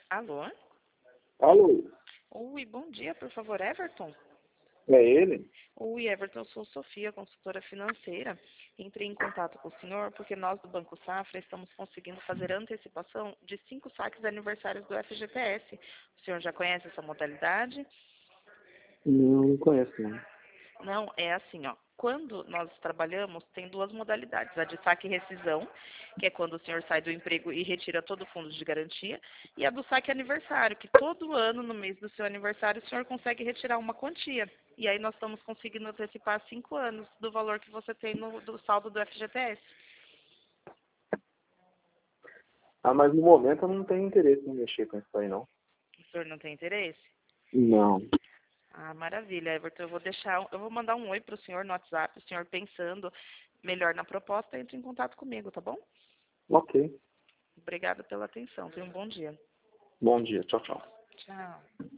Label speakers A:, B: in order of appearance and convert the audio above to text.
A: Alô?
B: Alô,
A: Oi, bom dia, por favor, Everton?
B: é ele?
A: Oi, Everton, eu sou Sofia, consultora financeira. Entrei em contato com o senhor porque nós do Banco Safra estamos conseguindo fazer antecipação de 5 saques aniversários do FGTS. O senhor já conhece essa modalidade?
B: Não conheço, não.
A: Não, é assim, ó. Quando nós trabalhamos, tem duas modalidades. A de saque e rescisão, que é quando o senhor sai do emprego e retira todo o fundo de garantia, e a do saque aniversário, que todo ano, no mês do seu aniversário, o senhor consegue retirar uma quantia. E aí nós estamos conseguindo antecipar 5 anos do valor que você tem do saldo do FGTS.
B: Ah, mas no momento eu não tenho interesse em mexer com isso aí, não.
A: O senhor não tem interesse?
B: Não.
A: Ah, maravilha, Everton. Eu vou mandar um oi para o senhor no WhatsApp. O senhor pensando melhor na proposta, entre em contato comigo, tá bom?
B: Ok.
A: Obrigada pela atenção. Tenha um bom dia.
B: Bom dia. Tchau, tchau.
A: Tchau.